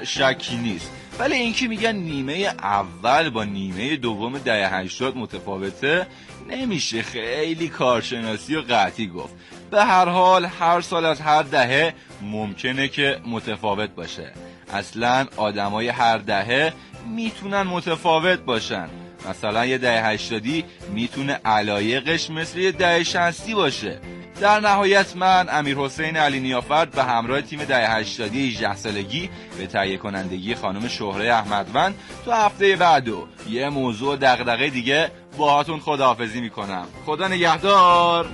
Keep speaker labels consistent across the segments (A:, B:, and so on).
A: شکی نیست، ولی اینکه میگن نیمه اول با نیمه دوم دهه 80 متفاوته نمیشه خیلی کارشناسی و قطعی گفت. به هر حال هر سال از هر دهه ممکنه که متفاوت باشه. اصلا آدمای هر دهه میتونن متفاوت باشن. مثلا یه دهه 80 میتونه علایقش مثل یه دهه 60 باشه. در نهایت من امیرحسین علی نیافرد به همراه تیم دهه 80 18 سالگی به تهیه کنندگی خانم شهره احمدوند تو هفته بعد و یه موضوع دغدغه دیگه باهاتون خداحافظی میکنم. خدا نگهدار.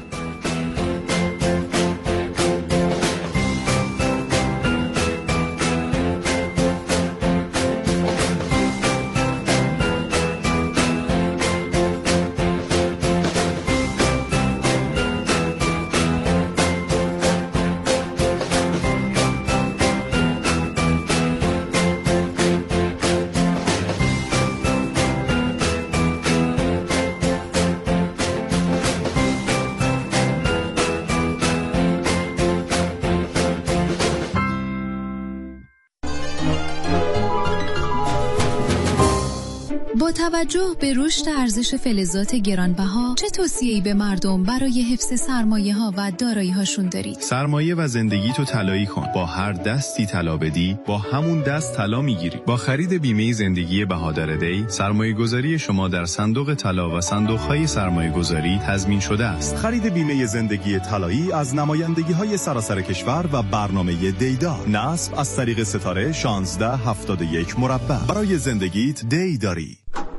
B: با توجه به رشد ارزش فلزات گرانبها چه توصیه‌ای به مردم برای حفظ سرمایه‌ها و دارایی‌هاشون دارید؟
C: سرمایه و زندگی تو طلایی کن. با هر دستی طلا بدی با همون دست طلا میگیری. با خرید بیمه زندگی بهادر دی سرمایه‌گذاری شما در صندوق طلا و صندوق‌های سرمایه‌گذاری تضمین شده است.
D: خرید بیمه زندگی طلایی از نمایندگی‌های سراسر کشور و برنامه دیدا. نصب از طریق ستاره 1671 مربع. برای زندگیت دی داری.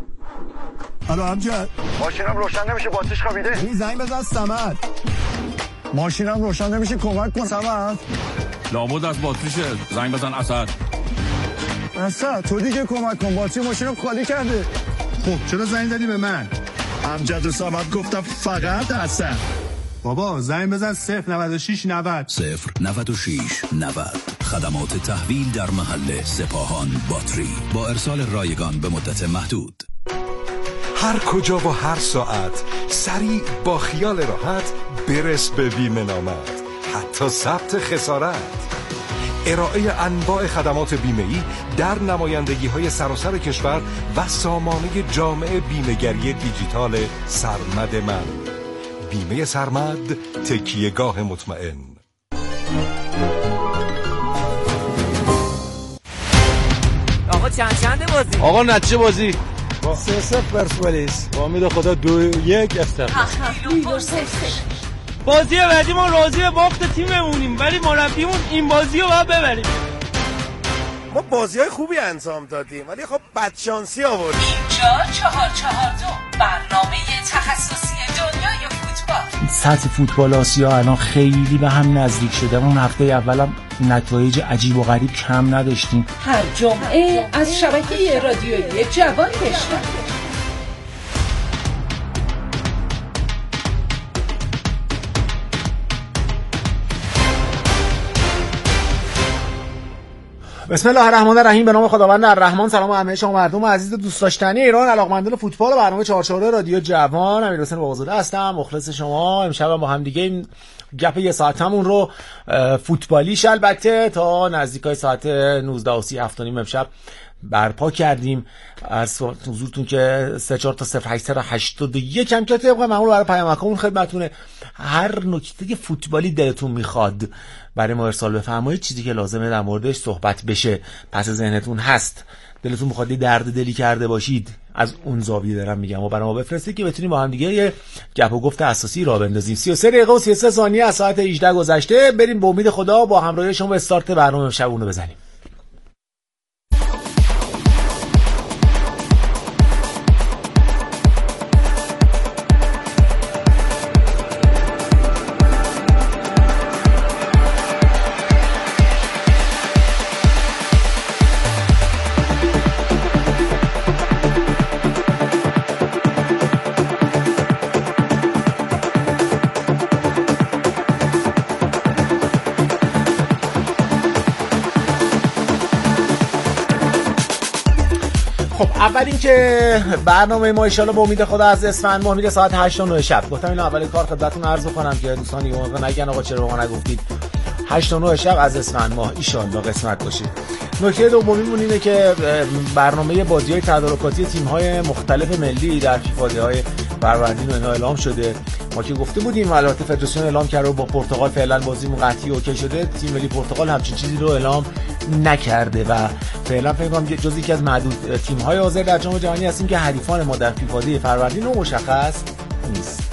E: الو امجد،
F: ماشینم روشن نمیشه، باتریش خوابیده.
E: این زنگ بزن صمد.
F: ماشینم روشن نمیشه، کمک کن صمد.
G: لابد از باتریشه، زنگ بزن اسد.
F: اسد تو دیگه کمک کن، باتری ماشینم خالی کرده.
E: خب چرا زنگ زدی به من؟
F: امجد و صمد گفتم فقط اسد.
E: بابا زنگ بزن 096 90
H: 096 90. خدمات تحویل در محل سپاهان باتری با ارسال رایگان به مدت محدود.
I: هر کجا و هر ساعت سریع با خیال راحت برس به بیمه نامت، حتی ثبت خسارت. ارائه انواع خدمات بیمه‌ای در نمایندگی‌های سراسر کشور و سامانه جامع بیمه‌گری دیجیتال سرمد من. بیمه سرمد، تکیهگاه مطمئن.
J: آقا چند بازی؟
K: آقا نتیجه بازی
L: با 3-0 پرسپولیس. با امید خدا 2-1 افتتاح.
J: بازی بعدی ما راضی به باخت تیممونیم، ولی مربیمون این بازی رو باید ببریم.
M: ما بازی‌های خوبی انجام دادیم ولی خب بدشانسی آوردیم.
N: اینجا 442 برنامه تخصصی دنیای فوتبال.
O: سطح فوتبال آسیا الان خیلی به هم نزدیک شده. اون هفته اولم نتایج عجیب و غریب کم نداشتیم.
N: هر جمعه از شبکه رادیویی جوان بشنوید.
L: بسم الله الرحمن الرحیم. به نام خداوند الرحمن. سلام همه شما مردم عزیز دوست داشتنی ایران، علاقمندان فوتبال. برنامه 442 رادیو جوان. امیرحسین بابازاده هستم، مخلص شما. امشب با هم دیگه این گپ یه ساعتمون رو فوتبالیش البته تا نزدیکای ساعت 19:30 7:30 امشب برپا کردیم. از حضورتون که 34 تا 0881 هم که طبق معمول برای پیامکمون خدمتتونه. هر نکته فوتبالی دلتون میخواد برای ما ارسال بفرمایید، چیزی که لازمه در موردش صحبت بشه پس ذهنتون هست، دلتون میخواد درد دلی کرده باشید، از اون زاویه دارم میگم و برای ما بفرستید که بتونیم با هم دیگه یه گپ و گفت اساسی راه بندازیم. 33 دقیقه و 33 ثانیه از ساعت 18 گذشته. بریم به امید خدا با همراهی شما استارت برنامه شبونه بزنیم. اول این که برنامه ما ان شاءالله با امید خدا از اسفند ماه میره ساعت 8:09 شب. گفتم اینو اول کار خدمتتون عرض کنم که دوستان یه موقع نگن آقا چرا ما نگفتید. 8 تا 9 شب از اسفند ماه ان شاء الله قسمت باشید. نکته دومیمون اینه که برنامه بازی‌های تدارکاتی تیم‌های مختلف ملی در فیفا های فروردین و اینا اعلام شده. ما که گفته بودیم البته فدراسیون اعلام کرده با پرتغال فعلا بازیمون قطعی اوکی شده. تیم ملی پرتغال همچین چیزی رو اعلام نکرده و فعلا فکر کنم جزو یکی از معدود تیم‌های حاضر در جام جهانی هستیم که حریفان ما در فیفا دی فروردین رو مشخص نیست.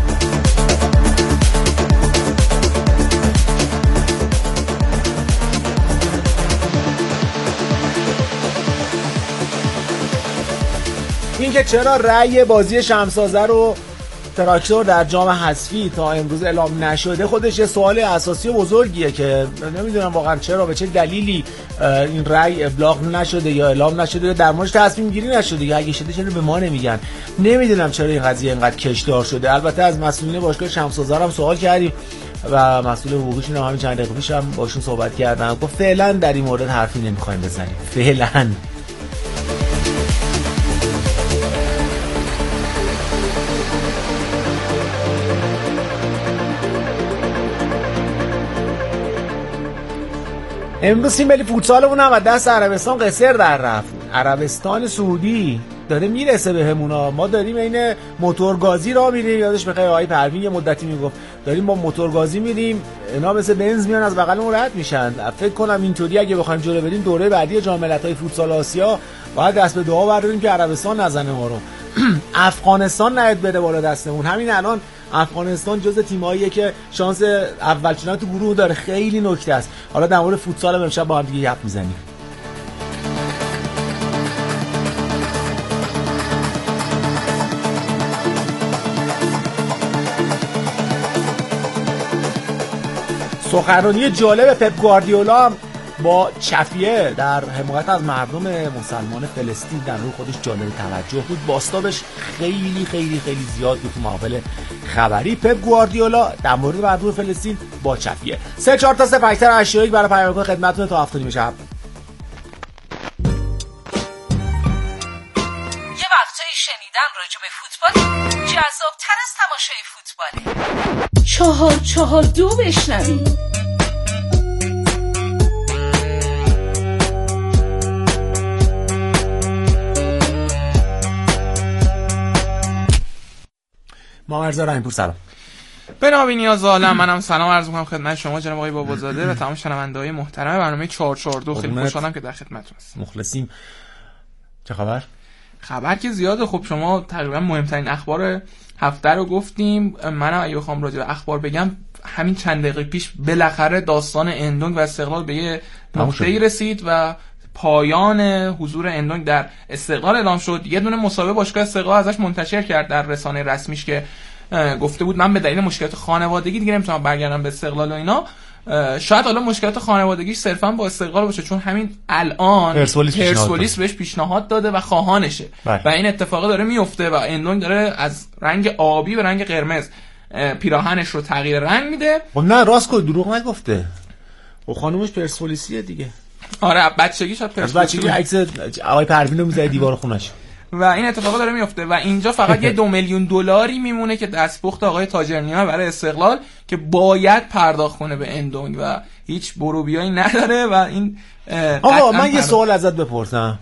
L: این که چرا رأی بازی شمسازه رو تراکتور در جام حذفی تا امروز اعلام نشده خودش یه سوال اساسی و بزرگیه که نمیدونم واقعا چرا به چه دلیلی این رأی ابلاغ نشده یا اعلام نشده یا در موردش تصمیم گیری نشده یا اگه شده چرا به ما نمیگن. نمیدونم چرا این قضیه اینقدر کشدار شده. البته از مسئولین باشگاه شمسازه هم سوال کردیم و مسئول حقوقیشون هم همین چند دقیقه پیش هم باشون صحبت کردن. گفت فعلا در این مورد حرفی نمیخوایم بزنیم. فعلا امروز تیم ملی فوتسالمون هم از دست عربستان قصر در رفت. عربستان سعودی داره میرسه بهمونا. ما داریم این موتورگازی راه میریم. یادش بخیر آقای پروین یه مدتی میگفت داریم با موتورگازی میریم، اینا مثل بنز میان از بغلمون رد میشن. فکر کنم اینطوری اگه بخوایم جلو بریم دوره بعدی جام ملت‌های فوتسال آسیا باید دست به دعا برداریم که عربستان نزنه ما رو. افغانستان نیاد بره بالا دستمون. همین الان افغانستان جز تیماییه که شانس اول شدن تو گروه داره. خیلی نکته است. حالا در مورد فوتسال هم امشب با هم دیگه حرف میزنیم. سخنرانی جالب پپ گواردیولا هم با چفیه در حمایت از مردم مسلمان فلسطین در روی خودش جالب توجه بود. باستابش خیلی خیلی خیلی زیاد بود تو محافل خبری. پپ گواردیولا در مورد مردم فلسطین با چفیه. 3 4 تا 0 8 81 برای پیام‌ها خدمتتون تا 7 شب.
N: یه وقتایی شنیدن راجع به فوتبال جذاب‌تر از تماشای فوتباله. 442 بشنوید.
L: ما مرزا رحیم‌پور سلام.
K: به نام نیاز عالم منم سلام عرض می‌کنم خدمت شما جناب آقای بابازاده و تمام شنونده‌های محترم برنامه 442. خیلی خوشحالم که در خدمتتون هستم.
L: مخلصیم. چه خبر؟
K: خبر که زیاده. خب شما تقریبا مهمترین اخبار هفته رو گفتیم. منم اگه بخوام راجع به اخبار بگم همین چند دقیقه پیش بالاخره داستان اندونگ و استقلال به یه نقطه‌ای رسید و پایان حضور اندونگ در استقلال اعلام شد. یه دونه مصاحبه باشگاه استقلال ازش منتشر کرد در رسانه رسمیش که گفته بود من به دلیل مشکلات خانوادگی دیگه نمیتونم برگردم به استقلال و اینا. شاید حالا مشکلات خانوادگیش صرفا با استقلال باشه چون همین الان پرسپولیس بهش پیشنهاد داده و خواهانشه و این اتفاق داره میفته و اندونگ داره از رنگ آبی به رنگ قرمز پیراهنش رو تغییر رنگ میده.
L: خب نه راست کو دروغ نگفته. خب خانومش پرسپولیسیه دیگه.
K: آره بچگی شاید
L: پرسپولیس بچگی عکس آقای پروین رو میذاره دیوار خونش
K: و این اتفاقا داره میفته و اینجا فقط یه 2 میلیون دلاری میمونه که دستپخت آقای تاجرنیا برای استقلال که باید پرداخت کنه به اندونگ و هیچ بروبیایی نداره و این
L: آقا من یه سوال ازت بپرسم.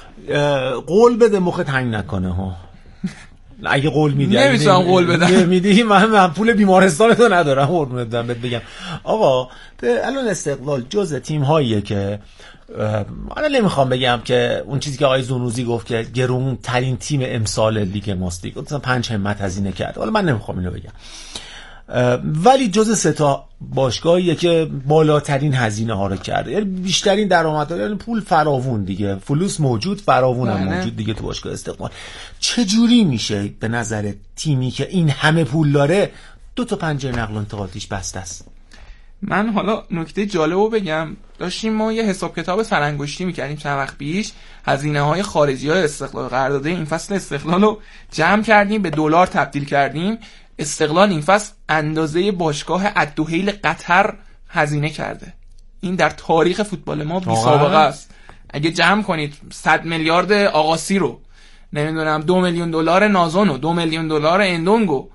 L: قول بده مخ تنگ نکنه ها. اگه قول میدی
K: نمیتونم قول بدم.
L: میدی من پول بیمارستان تو ندارم قربونت برم بهت بگم. آقا الان استقلال جزء تیم هاییه که من نمیخوام بگم که اون چیزی که آقای زونوزی گفت که گرون ترین تیم امسال لیگ ماست دیگه مثلا 5 همت هزینه کرد. حالا من نمیخوام اینو بگم ولی جزء 3 تا باشگاهیه که بالاترین هزینه ها رو کرده. یعنی بیشترین درآمد یعنی پول فراوون دیگه. فلوس موجود فراوون هم موجود دیگه تو باشگاه استقلال. چه جوری میشه به نظر تیمی که این همه پول داره 2 تا پنجره نقل و انتقالاتش بسته است؟
K: من حالا نکته جالبو بگم. داشتیم ما یه حساب کتاب سرانگشتی می‌کردیم چند وقت پیش. هزینه‌های خارجی‌های استقلال قرارداد این فصل استقلال رو جمع کردیم به دلار تبدیل کردیم. استقلال این فصل اندازه باشگاه الدحیل قطر هزینه کرده. این در تاریخ فوتبال ما بی سابقه است. اگه جمع کنید 100 میلیارد آقاسی رو نمیدونم 2 میلیون دلار نازون و 2 میلیون دلار اندونگو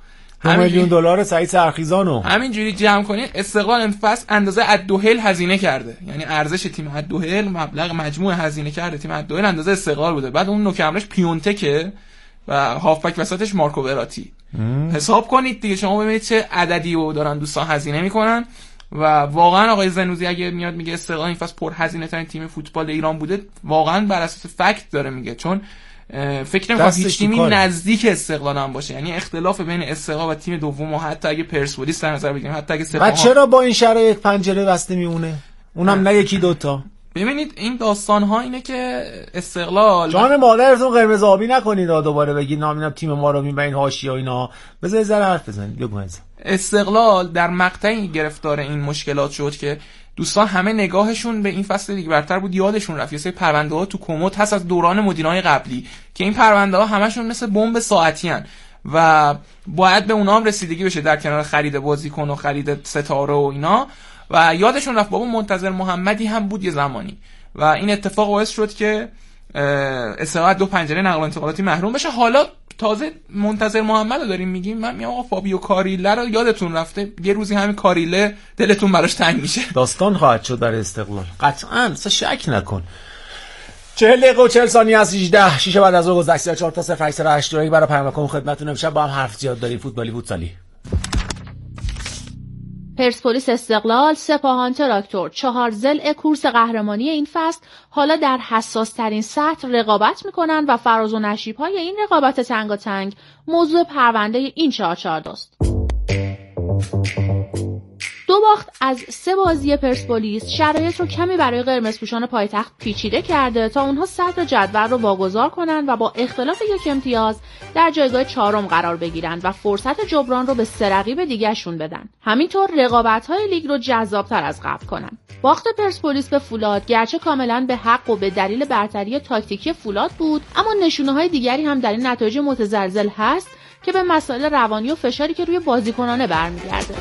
L: $2 میلیون سعید سرخیزانو
K: همینجوری جمع کنید استقلال این فصل اندازه الدوحیل هزینه کرده، یعنی ارزش تیم الدوحیل مبلغ مجموع هزینه کرده تیم الدوحیل اندازه استقلال بوده. بعد اون نوکمرش پیونتکه و هافبک وسطش مارکو وراتی. حساب کنید دیگه شما ببینید چه عددی رو دارن دوستان هزینه میکنن و واقعا آقای زنوزی اگه میاد میگه استقلال این فصل پر هزینه ترین تیم فوتبال ایران بوده واقعا بر اساس فکت داره میگه، چون فکر نمی‌کنم هیچ تیمی نزدیک استقلال هم باشه. یعنی اختلاف بین استقلال و تیم دوم و حتی اگه پرسپولیس در نظر بگیریم حتی اگه
L: سپاهان و چرا با این شرایط پنجره بسته میمونه اونم نه یکی دوتا.
K: ببینید این داستان ها اینه که استقلال
L: جان مادرتون قرمز آبی نکنید دوباره بگید نامینم تیم ما رو میبرین حاشیه و اینا. بذارید ذره حرف بزنید. بگو
K: استقلال در مقطعی گرفتار این مشکلات شد که دوستان همه نگاهشون به این فصل لیگ برتر بود، یادشون رفت یه سری پرونده ها تو کمد هست از دوران مدیرای قبلی که این پرونده ها همشون مثل بمب ساعتی ان و باید به اونها هم رسیدگی بشه در کنار خرید بازیکن و خرید ستاره و اینا. و یادشون رفت بابا منتظر محمدی هم بود یه زمانی و این اتفاق باعث شد که استقلال 2 پنجره نقل و انتقالاتی محروم بشه. حالا تازه منتظر محمد رو داریم میگیم. من میگم آقا فابیو کاریله رو یادتون رفته، یه روزی همین کاریله دلتون براش تنگ میشه.
L: داستان خواهد شد در استقلال قطعاً، شک نکن. 40 دقیقه و 40 ثانیه از 18 6 بعد از ظهر گذشته. 4 تا 0 برای پیامکم خدمتتون. امشب با هم حرف زیاد داریم فوتبالی فوتسالی.
P: پرسپولیس استقلال، سپاهان تراکتور، 4 ضلع کورس قهرمانی این فصل حالا در حساس ترین سطح رقابت میکنن و فراز و نشیب های این رقابت تنگاتنگ موضوع پرونده این 4-4 است. 2 باخت از 3 بازی پرسپولیس شرایط رو کمی برای قرمزپوشان پایتخت پیچیده کرده تا اونها صدر جدول رو واگذار کنن و با اختلاف 1 امتیاز در جایگاه 4 قرار بگیرن و فرصت جبران رو به 3 رقیب دیگه‌شون بدن. همینطور رقابت‌های لیگ رو جذاب‌تر از قبل کنن. باخت پرسپولیس به فولاد گرچه کاملاً به حق و به دلیل برتری تاکتیکی فولاد بود، اما نشونه‌های دیگری هم در این نتایج متزلزل هست که به مسائل روانی و فشاری که روی بازیکنان برمیگرده.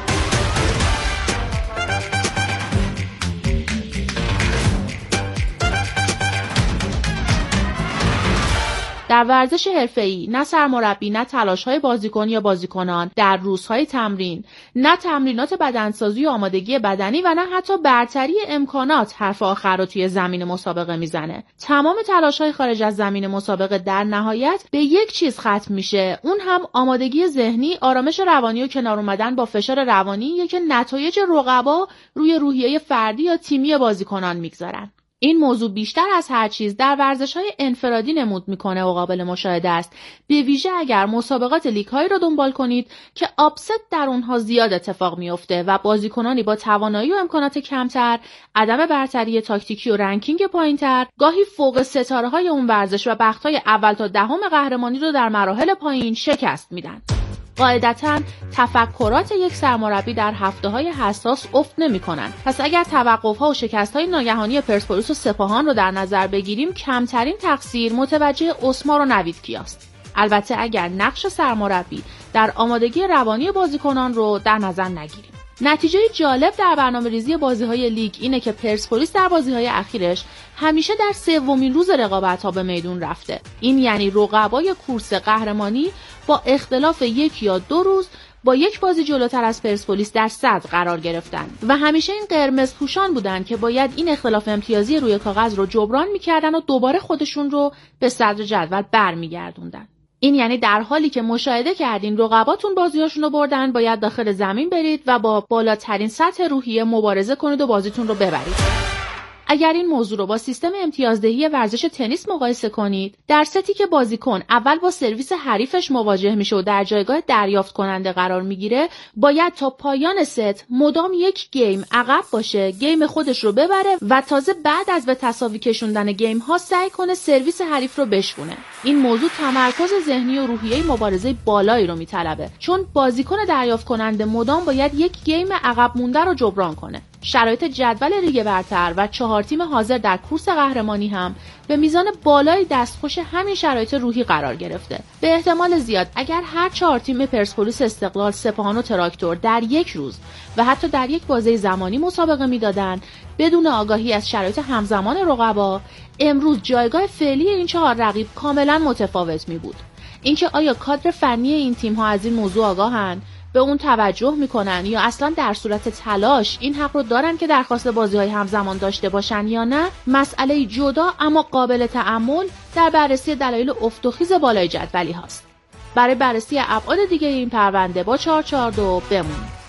P: در ورزش حرفه‌ای نه سرمربی، نه تلاش‌های بازیکن یا بازیکنان در روزهای تمرین، نه تمرینات بدنسازی و آمادگی بدنی و نه حتی برتری امکانات حرف آخر رو توی زمین مسابقه میزنه. تمام تلاش‌های خارج از زمین مسابقه در نهایت به یک چیز ختم میشه، اون هم آمادگی ذهنی، آرامش روانی و کنار اومدن با فشار روانی که نتایج رقبا روی روحیه فردی یا تیمی بازیکنان میگذارن. این موضوع بیشتر از هر چیز در ورزش‌های انفرادی نمود میکنه و قابل مشاهده است، به ویژه اگر مسابقات لیگ‌هایی را دنبال کنید که آپست در اونها زیاد اتفاق میفته و بازیکنانی با توانایی و امکانات کمتر، عدم برتری تاکتیکی و رنکینگ پایینتر، گاهی فوق ستاره‌های اون ورزش و بخت‌های اول تا دهم قهرمانی رو در مراحل پایین شکست میدن. قاعدتاً تفکرات یک سرمربی در هفته‌های حساس افت نمی‌کنند. پس اگر توقف‌ها و شکست‌های ناگهانی پرسپولیس و سپاهان رو در نظر بگیریم، کمترین تقصیر متوجه اسمار و نوید کیاست. البته اگر نقش سرمربی در آمادگی روانی بازیکنان رو در نظر نگیریم. نتیجه جالب در برنامه‌ریزی بازی‌های لیگ اینه که پرسپولیس در بازی‌های اخیرش همیشه در 3مین روز رقابت‌ها به میدون رفته. این یعنی رقبای کورس قهرمانی با اختلاف 1 یا 2 روز با یک بازی جلوتر از پرسپولیس در صدر قرار گرفتن و همیشه این قرمز پوشان بودن که باید این اختلاف امتیازی روی کاغذ رو جبران می‌کردن و دوباره خودشون رو به صدر جدول برمیگردوندن. این یعنی در حالی که مشاهده کردین رقباتون بازیاشون رو بردن، باید داخل زمین برید و با بالاترین سطح روحیه مبارزه کنید و بازیتون رو ببرید. اگر این موضوع رو با سیستم امتیازدهی ورزش تنیس مقایسه کنید، در ستی که بازیکن اول با سرویس حریفش مواجه میشه و در جایگاه دریافت کننده قرار میگیره، باید تا پایان ست مدام 1 گیم عقب باشه، گیم خودش رو ببره و تازه بعد از به تساوی کشوندن گیم ها سعی کنه سرویس حریف رو بشکونه. این موضوع تمرکز ذهنی و روحیه مبارزه بالایی رو میطلبه، چون بازیکن دریافت کننده مدام باید 1 گیم عقب مونده رو جبران کنه. شرایط جدول لیگ برتر و 4 تیم حاضر در کورس قهرمانی هم به میزان بالای دستخوش همین شرایط روحی قرار گرفته. به احتمال زیاد اگر هر 4 تیم پرسپولیس، استقلال، سپاهان و تراکتور در 1 روز و حتی در 1 بازه زمانی مسابقه میدادن بدون آگاهی از شرایط همزمان رقبا، امروز جایگاه فعلی این 4 رقیب کاملا متفاوت می بود. اینکه آیا کادر فنی این تیم‌ها از این موضوع آگاهن، به اون توجه میکنن یا اصلا در صورت تلاش این حق رو دارن که درخواست بازی‌های همزمان داشته باشن یا نه، مسئله جدا اما قابل تأمل در بررسی دلایل افت و خیز بالای جدولی هاست. برای بررسی ابعاد دیگه این پرونده با 442 بمونید.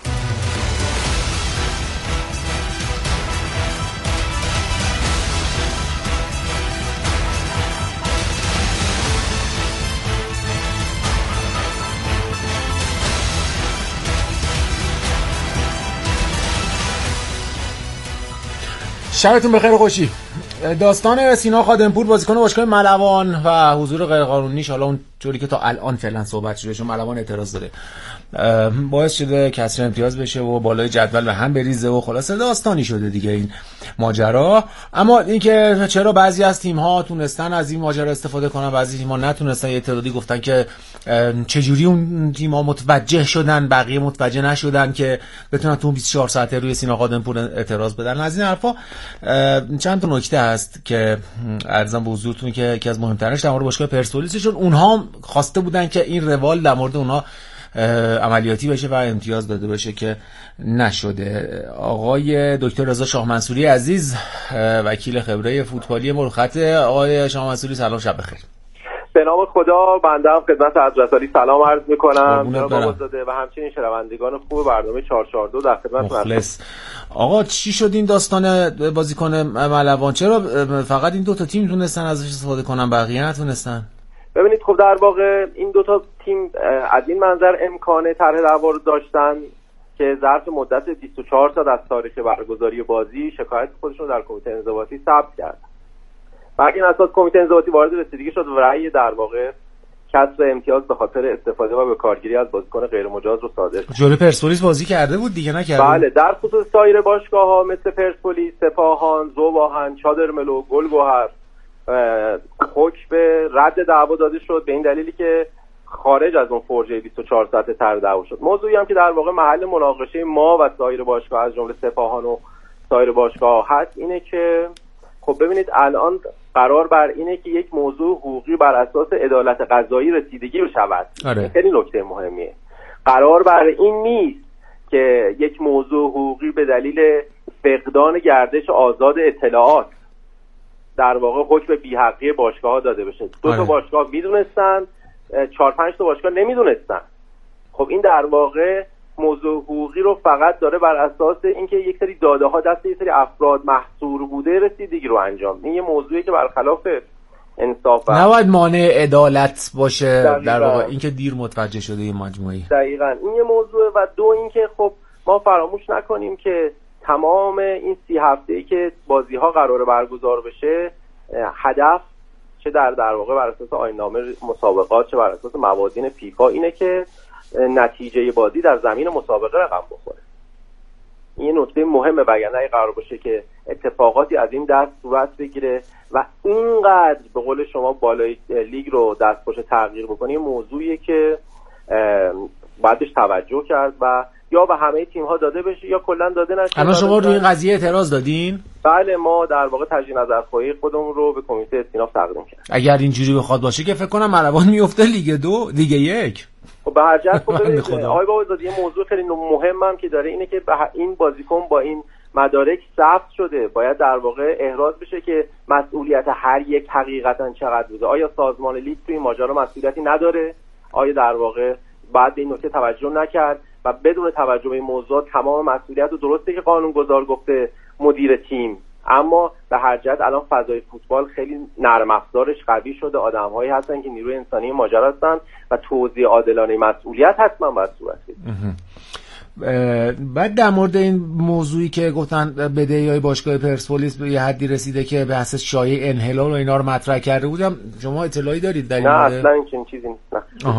L: شبتون بخیر خوشی. داستان سینا خادمپور بازیکن باشگاه ملوان و حضور غیرقانونیش، حالا اون جوری که تا الان فعلا صحبت شده چون ملوان اعتراض داره، باعث شده کسر امتیاز بشه و بالای جدول به هم بریزه و خلاصه داستانی شده دیگه این ماجرا. اما اینکه چرا بعضی از تیم‌ها تونستن از این ماجرا استفاده کنن، بعضی تیم‌ها نتونستن، یه تعدادی گفتن که چجوری اون تیم‌ها متوجه شدن بقیه متوجه نشدن که بتونن تو 24 ساعته روی سینا خادمپور اعتراض بدن. از این حرفا چند تا نکته هست که عرضم به حضورتون که یکی از مهم‌ترینش در مورد باشگاه پرسپولیس، چون اونها خواسته بودن که این روال در مورد اونها عملیاتی بشه و امتیاز داده بشه که نشده. آقای دکتر رضا شاه منصوری عزیز، وکیل خبره فوتبالی مرخط. آقای شاه منصوری سلام، شب بخیر.
Q: به نام خدا، بنده هم خدمت حضرت عالی سلام عرض می‌کنم جناب آقازاده و همچنین شنوندگان خوب برنامه 442 در خدمتتون هستم.
L: آقا چی شد این داستان بازیکن ملوان؟ چرا فقط این دو تا تیم تونستن ازش استفاده کنن بقیه نتونستن؟
Q: ببینید خب در واقع این دو تا تیم از این منظر امکان طرح دعوا رو داشتن که ظرف مدت 24 ساعت از تاریخ برگزاری بازی شکایت خودشون در کمیته انضباطی ثبت کردن. بر این اساس کمیته انضباطی وارد رسیدگی شد و رأی در واقع کسر امتیاز به خاطر استفاده و به کارگیری از بازیکن غیر مجاز رو صادر کرد.
L: جلوی پرسپولیس بازی کرده بود دیگه، نکرده؟
Q: بله، در خصوص سایر باشگاه‌ها مثل پرسپولیس، سپاهان، ذوب‌آهن، چادرملو، گلگهر حکم به رد دعوا داده شد به این دلیلی که خارج از اون فرجه 24 ساعته طرح دعوا شد. موضوعی هم که در واقع محل مناقشه ما و سایر باشگاه از جمله سپاهان و سایر باشگاه هست اینه که خب ببینید الان قرار بر اینه که یک موضوع حقوقی بر اساس عدالت قضایی رسیدگی بشود. خیلی نکته مهمیه. قرار بر این نیست که یک موضوع حقوقی به دلیل فقدان گردش آزاد اطلاعات در واقع حکم بی‌حقی باشگاه‌ها داده بشه. دو تا باشگاه میدونستن، 4-5 تا باشگاه نمیدونستن. خب این در واقع موضوع حقوقی رو فقط داره بر اساس اینکه یک سری داده‌ها دست یک سری افراد محصور بوده رسیدگی رو انجام. این یه موضوعی که برخلاف انصاف
L: نباید مانع عدالت باشه. در واقع اینکه دیر متوجه شده این مجموعی.
Q: دقیقاً این یه موضوع و دو اینکه خب ما فراموش نکنیم که تمام این 30 هفته‌ای که بازی‌ها قراره برگزار بشه، هدف چه در واقع بر اساس آیین‌نامه مسابقات چه بر اساس موازین فیفا اینه که نتیجه بازی در زمین مسابقه رقم بخوره. این نکته مهمه، وگرنه قرار باشه که اتفاقاتی از این دست صورت بگیره و اینقدر به قول شما بالای لیگ رو دستخوش تغییر بکنه، موضوعیه که باید بهش توجه کرد و یا به همه تیم‌ها داده بشه یا کلا داده نشه.
L: الان شما روی این قضیه اعتراض دادین؟
Q: بله، ما در واقع تجدید نظرخواهی خودمون رو به کمیته استیناف تقدیم کردیم.
L: اگر اینجوری بخواد باشه که فکر کنم ملوان میفته لیگ 2 لیگ 1.
Q: خب به هر جهت خب ببینید آقای بابازاده یه موضوع خیلی مهمم که داره اینه که این بازیکن با این مدارک ثبت شده، باید در واقع احراز بشه که مسئولیت هر یک حقیقتا چقدر بوده. آیا سازمان لیگ تو این ماجرا مسئولیتی نداره؟ آیا در واقع بعد به این نکته توجه نکرد و بدون توجه به این موضوع تمام مسئولیت رو، درسته که قانونگذار گفته مدیر تیم، اما به هر جهت الان فضای فوتبال خیلی نرم افزارش قوی شده، آدم‌هایی هستن که نیروی انسانی ماجرا هستن و توزیع عادلانه مسئولیت حتما باید صورت بگیره.
L: بعد در مورد این موضوعی که گفتن بدهی‌های باشگاه پرسپولیس به یه حدی رسیده که به اساس شایعه انحلال و اینا رو مطرح کرده بودم، شما اطلاعی دارید در این
Q: مورد؟ نه اصلا این چیزی نیست.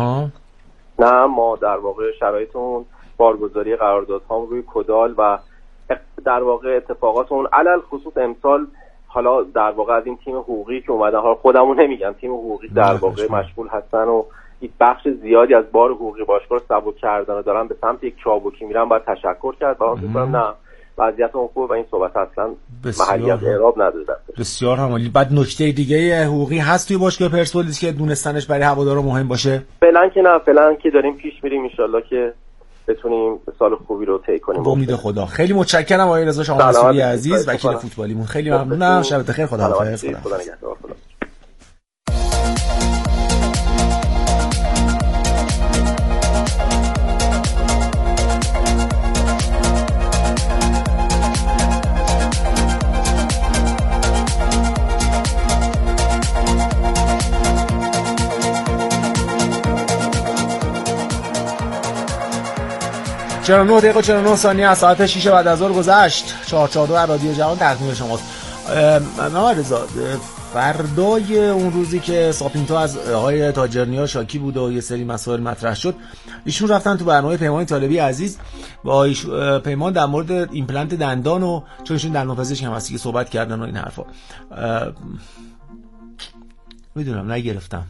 Q: نه ما در واقع شرایطمون بارگذاری قراردادها روی کدال و در واقع اتفاقات اون علل خصوص امسال، حالا در واقع از این تیم حقوقی که اومدن، حالا خودمون نمیگم، تیم حقوقی در واقع مشغول هستن و یک بخش زیادی از بار حقوقی باشگاه رو سبک کردن و دارن به سمت یک چابکی میرن، باید تشکر کرد. برام فکر کنم نه وضعیت اون خوبه و این صحبت اصلا محلی از اعراب نداره.
L: بسیار عالی. بعد نکته دیگه حقوقی هست توی باشگاه پرسپولیس که دونستنش برای هوادارا مهم باشه؟
Q: فعلا که نه، فعلا که داریم پیش میریم، ان شاءالله که بتونیم سال خوبی رو طی کنیم.
L: با امید خدا. خیلی متشکرم آقای رضا شاه مسئولی عزیز، وکیل فوتبالیمون. خیلی ممنونم. شبت بخیر. خداحافظ.
Q: خدا نگهدار.
L: چرا 9 دقیقه و 49 ثانیه از ساعت 6 بعد از ظهر گذشت. 442 رادیو جوان تقدیم شماست. محمد رضا، فردای اون روزی که ساپینتو از آقای تاجرنیا شاکی بود و یه سری مسائل مطرح شد، ایشون رفتن تو برنامه پیمان طالبی عزیز با پیمان در مورد ایمپلنت دندان و چون ایشون دندانپزشک هم هستی که صحبت کردن و این حرفا. میدونم نگرفتم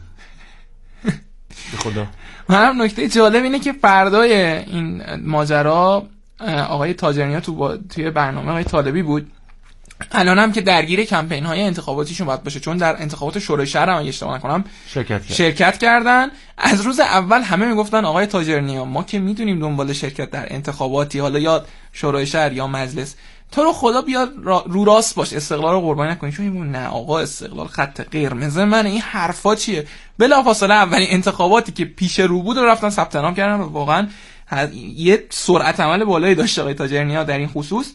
L: به خدا.
K: منم نکته جالب اینه که فردای این ماجرا آقای تاجرنیا توی برنامه آقای طالبی بود. الانم که درگیر کمپین های انتخاباتیشون باید باشه، چون در انتخابات شورای شهر هم اشتباه نکنم شرکت کردن. از روز اول همه میگفتن آقای تاجرنیا ما که میدونیم دنبال شرکت در انتخاباتی، حالا یا شورای شهر یا مجلس، تو رو خدا بیا رو راست باش، استقلال رو قربانی نکنی. چون میگم نه آقا استقلال خط قرمز من، این حرفا چیه؟ بلافاصله اولین انتخاباتی که پیش رو بود رو رفتن ثبت نام کردن و واقعا یه سرعت عمل بالایی داشت آقای تاجرنیا در این خصوص.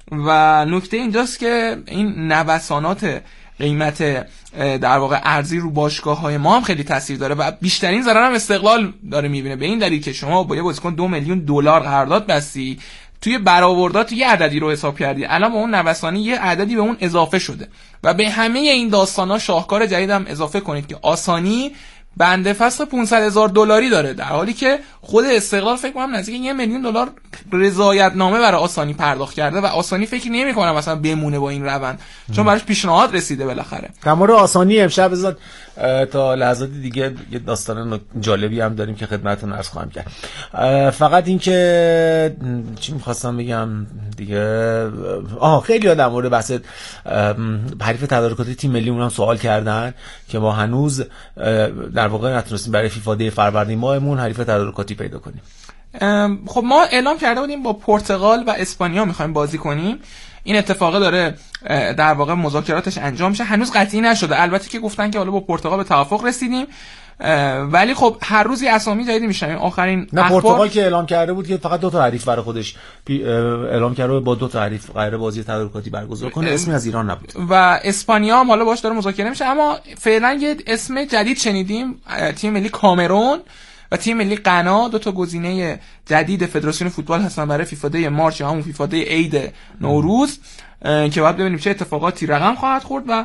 K: و نکته اینجاست که این نوسانات قیمت در واقع ارزی رو باشگاه‌های ما هم خیلی تاثیر داره و بیشترین ضرر هم استقلال داره میبینه، به این دلیل که شما با یه بازیکن 2 میلیون دلار قرارداد بستی، توی برآوردات یه عددی رو حساب کردی، الان با اون نوسانی یه عددی به اون اضافه شده و به همه این داستانا شاهکار جدید هم اضافه کنید که آسانی بنده فسخ $500,000 داره، در حالی که خود استقلال فکر کنم نزدیک $1 میلیون رضایتنامه برای آسانی پرداخت کرده و آسانی فکر نمی‌کنم مثلا بمونه با این روند، چون براش پیشنهاد رسیده بالاخره.
L: در مورد آسانی امشب بذار تا لحظات دیگه یه داستان جالبی هم داریم که خدمتتون عرض خواهم کرد. فقط این که چی می‌خواستم بگم دیگه، خیلی در مورد بحث حریف تدارکاتی تیم ملیمون هم سوال کردن که ما هنوز در واقع نتونستیم برای فیفا دی فروردین ماهمون حریف تدارکاتی پیدا کنیم.
K: خب ما اعلام کرده بودیم با پرتغال و اسپانیا می‌خوایم بازی کنیم. این اتفاق داره در واقع مذاکراتش انجام میشه، هنوز قطعی نشده. البته که گفتن که حالا با پرتغال به توافق رسیدیم، ولی خب هر روزی اسامی جدیدی میشنویم. آخرین
L: پرتغال که اعلام کرده بود که فقط 2 تا حریف برای خودش اعلام کرده، با 2 تا حریف قراره بازی تدارکاتی برگزار کنه، اسمی از ایران نبود.
K: و اسپانیا هم حالا باش داره مذاکره میشه، اما فعلا یه اسم جدید شنیدیم، تیم ملی کامرون و تیم ملی غنا، 2 تا گزینه جدید فدراسیون فوتبال هستن برای فیفا دی مارچ یا همون فیفا دی عید نوروز که بعد ببینیم چه اتفاقاتی رقم خواهد خورد. و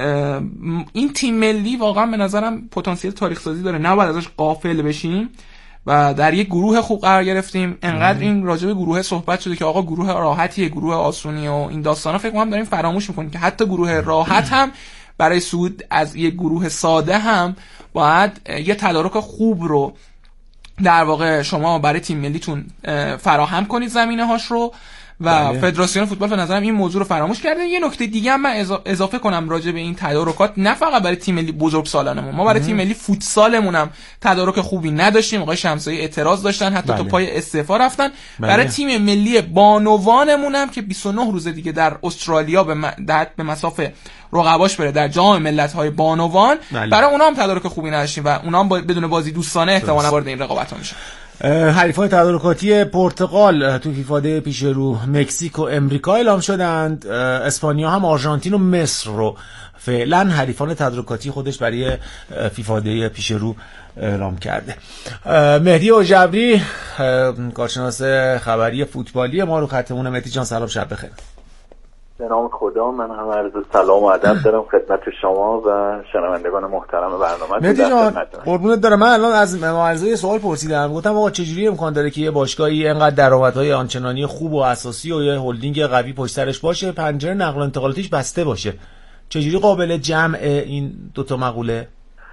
K: این تیم ملی واقعا به نظرم پتانسیل تاریخ سازی داره، نباید ازش غافل بشیم و در یک گروه خوب قرار گرفتیم. انقدر این راجع به گروه صحبت شده که آقا گروه راحتیه، گروه آسونیه و این داستانا، فکر کنم داریم فراموش میکنیم که حتی گروه راحت هم برای صعود از یک گروه ساده هم باید یه تدارک خوب رو در واقع شما برای تیم ملیتون فراهم کنید، زمینه‌هاش رو. و فدراسیون فوتبال به نظرم این موضوع رو فراموش کرده. یه نکته دیگه هم من اضافه کنم راجع به این تدارکات، نه فقط برای تیم ملی بزرگسالانمون، ما برای تیم ملی فوتسالمون هم تدارک خوبی نداشتیم. آقای شمسایی اعتراض داشتن، حتی تا پای استعفا رفتن. برای تیم ملی بانوانمون هم که 29 روز دیگه در استرالیا به مسافه رقباش بره در جام ملت‌های بانوان، برای اونها هم تدارک خوبی نداشتیم و اونها هم بدون بازی دوستانه احتمالاً وارد این رقابت‌ها میشن.
L: حریفان تدارکاتی پرتغال تو فیفا دی پیش رو مکزیک و امریکا اعلام شدند. اسپانیا هم آرژانتین و مصر رو فعلا حریفان تدارکاتی خودش برای فیفا دی پیش رو اعلام کرده. مهدی اوجبری کارشناس خبری فوتبالی ما رو خطمون. مهدی جان سلام، شب بخیر.
R: به نام خدا، من هم عرض سلام و ادب دارم خدمت شما و شنوندگان محترم برنامه.
L: مهدی جان قربونت دارم، من الان از معالزه سوال پرسیدم، گفتم آقا چجوری امکان داره که یه باشگاهی اینقدر درآمدهای آنچنانی خوب و اساسی و یه هلدینگ قوی پشت سرش باشه، پنجره نقل و انتقالاتیش بسته باشه؟ چجوری قابل جمع این 2 تا مقوله؟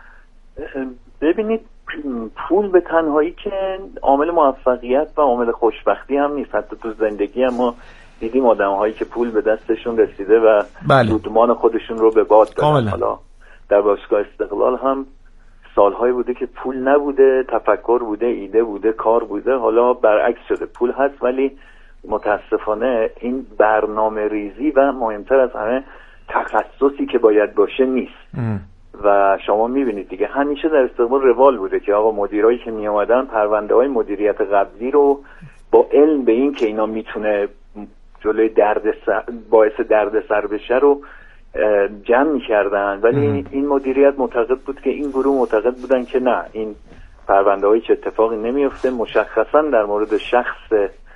R: ببینید، پول به تنهایی که عامل موفقیت و عامل خوشبختی هم نیست، حتی تو زندگی هم ما دیدیم آدم‌هایی که پول به دستشون رسیده و
L: بله.
R: دودمان خودشون رو به باد دادن.
L: کاملا.
R: حالا در باشگاه استقلال هم سالهایی بوده که پول نبوده، تفکر بوده، ایده بوده، کار بوده. حالا برعکس شده، پول هست ولی متاسفانه این برنامه ریزی و مهمتر از همه تخصصی که باید باشه نیست. و شما میبینید دیگه همیشه در استقلال روال بوده که آقا مدیرایی که می اومدن پرونده های مدیریت قبلی رو با علم به این که اینا میتونه جلوی باعث دردسر بشه رو جمع میکردن، ولی این مدیریت معتقد بود که این گروه معتقد بودن که نه، این پرونده هایی که اتفاقی نمیفته. مشخصا در مورد شخص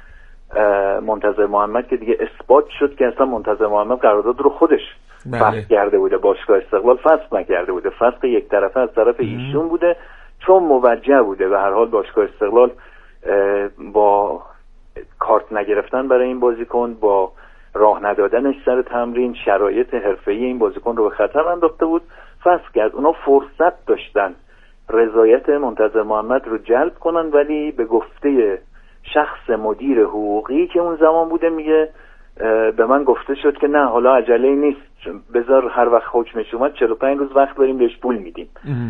R: منتظر محمد که دیگه اثبات شد که اصلا منتظر محمد قرارداد رو خودش فسخ کرده بوده، باشگاه استقلال فسخ نکرده بوده، فسخ یک طرفه از طرف ایشون بوده چون موجه بوده. به هر حال باشگاه استقلال با کارت نگرفتن برای این بازیکن، با راه ندادنش سر تمرین، شرایط حرفه‌ای این بازیکن رو به خطر انداخته بود، فسخ کرد. اونا فرصت داشتن رضایت منتظر محمد رو جلب کنن، ولی به گفته شخص مدیر حقوقی که اون زمان بوده میگه به من گفته شد که نه حالا عجله نیست، بذار هر وقت حکمش اومد 45 روز وقت داریم بهش پول میدیم،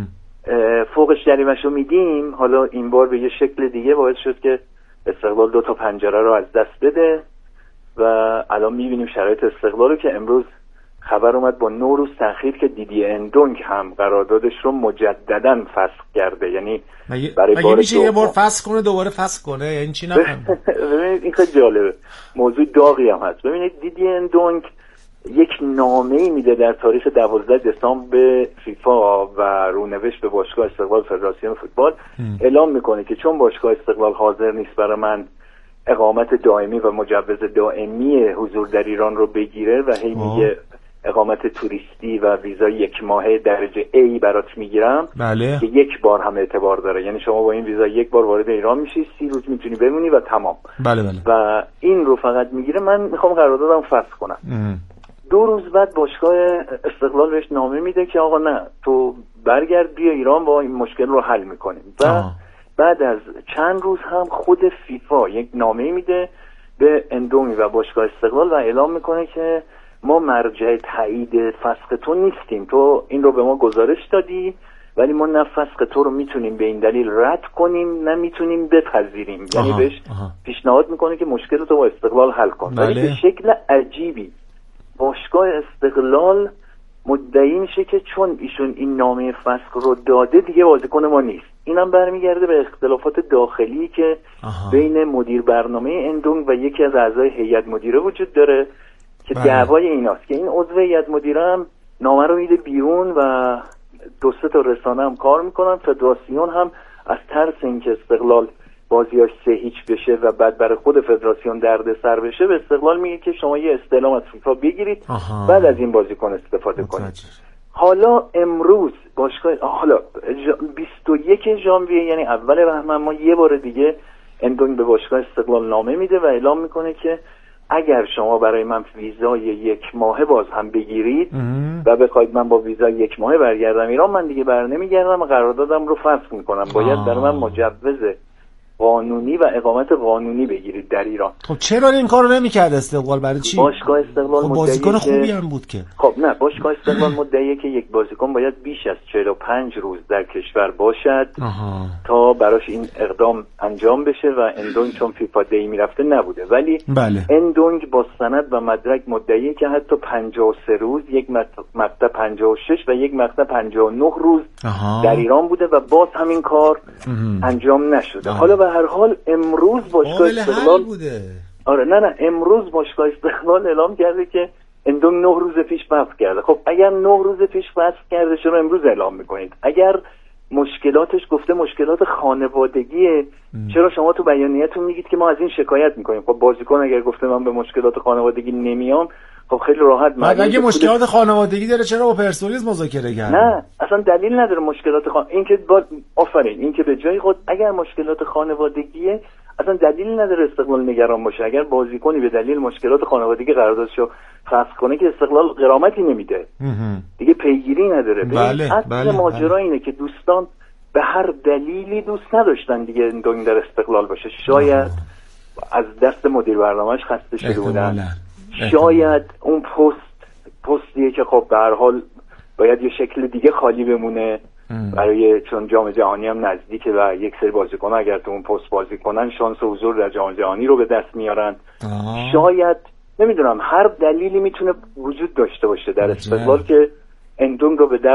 R: فوقش جریمه‌شو میدیم. حالا این بار به یه شکل دیگه باعث شد که استقلال 2 تا پنجره رو از دست بده و الان میبینیم شرایط استقلال رو که امروز خبر اومد با 9 روز تأخیر که دیدی اندونگ هم قراردادش رو مجدداً فسخ کرده. یعنی برای
L: مگه میشه یه بار فسخ کنه دوباره فسخ کنه؟ یعنی چی نفهم؟
R: ببینید این خیلی جالبه، موضوع داغی هم هست. ببینید دیدی اندونگ یک نامه‌ای میده در تاریخ 12 دسامبر به فیفا و رونوشت به باشگاه استقلال فدراسیون فوتبال اعلام میکنه که چون باشگاه استقلال حاضر نیست برای من اقامت دائمی و مجوز دائمی حضور در ایران رو بگیره و هی میگه اقامت توریستی و ویزای 1 ماهه درجه A برات میگیرم،
L: بله.
R: که 1 بار هم اعتبار داره، یعنی شما با این ویزا 1 بار وارد ایران میشی، 30 روز میتونی بمونی و تمام.
L: بله بله.
R: و این رو فقط میگیره. من میخوام قراردادم فسخ کنم. 2 روز بعد باشگاه استقلال بهش نامه میده که آقا نه، تو برگرد بیا ایران با این مشکل رو حل میکنیم. و بعد از چند روز هم خود فیفا یک نامه میده به اندونگ و باشگاه استقلال و اعلام میکنه که ما مرجع تایید فسخ تو نیستیم، تو این رو به ما گزارش دادی ولی ما نه فسخ تو رو میتونیم به این دلیل رد کنیم نه میتونیم بپذیریم. یعنی بهش پیشنهاد میکنه که مشکل تو با استقلال حل کن. ولی به شکل عجیبی باشگاه استقلال مدعی میشه که چون ایشون این نامه فسخ رو داده دیگه بازیکن ما نیست. اینم برمیگرده به اختلافات داخلی که بین مدیر برنامه اندونگ و یکی از اعضای هیئت مدیره وجود داره که دعوای ایناست که این عضو هیئت مدیره هم نامه رو میده بیرون و 2-3 تا رسانه هم کار میکنن. فدراسیون هم از ترس اینکه استقلال بازیاش 3-0 بشه و بعد برای خود فدراسیون دردسر بشه به استقلال میگه که شما یه استعلام از فیفا بگیرید بعد از این بازیکن استفاده کنید. حالا امروز باشگاه حالا 21 ژانویه یعنی اول بهمن ما یه بار دیگه اندونگ به باشگاه استقلال نامه میده و اعلام میکنه که اگر شما برای من ویزای 1 ماهه باز هم بگیرید و بخواید من با ویزای 1 ماهه برگردم ایران، من دیگه نمیگردم و قراردادم رو فسخ میکنم. باید برای من مجوز قانونی و اقامت قانونی بگیرید در ایران.
L: خب چرا این کارو نمیکرد استقلال؟ برای چی؟
R: باشگاه استقلال
L: خب بازیکن خوبی هم بود که.
R: خب نه، باشگاه استقلال مدعیه که یک بازیکن باید بیش از 45 روز در کشور باشد تا براش این اقدام انجام بشه و اندونگ چون فیفا دی میرفته نبوده، ولی اندونگ با سند و مدرک مدعیه که حتی 53 روز، یک مقطع 56 و یک مقطع 59 روز در ایران بوده و باز همین کار انجام نشده. حالا به هر حال امروز باشگاه استقلال
L: بوده.
R: آره نه امروز باشگاه استقلال اعلام کرده که اندونگ 9 روز پیش فسخ کرده. خب اگر 9 روز پیش فسخ کرده چرا امروز اعلام میکنید؟ اگر مشکلاتش گفته مشکلات خانوادگیه، چرا شما تو بیانیه‌تون میگید که ما از این شکایت میکنیم؟ خب بازیکن اگر گفته من به مشکلات خانوادگی نمیام، خب خیلی راحت
L: اگه مشکلات خانوادگی داره چرا با پرسپولیس مذاکره کرد؟
R: نه اصلا دلیل نداره مشکلات این که آفرین این که به جای خود اگر مشکلات خانوادگیه اصلا دلیل نداره استقلال نگران باشه. اگر بازیکنی به دلیل مشکلات خانوادگی قراردادشو فسخ کنه که استقلال غرامتی نمیده، دیگه پیگیری نداره. اصل ماجرا اینه که دوستان به هر دلیلی دوست نداشتن دیگه اندونگ در استقلال باشه. شاید از دست مدیر برنامه‌اش خسته شده بودن. شاید اون پستیه که خب به هر حال باید یه شکل دیگه خالی بمونه برای، چون جام جهانی هم نزدیکه و یک سری بازیکن اگر تو اون پست بازی کنن شانس حضور در جام جهانی رو به دست میارن. شاید نمیدونم، هر دلیلی میتونه وجود داشته باشه در استقلال که اندونگ رو به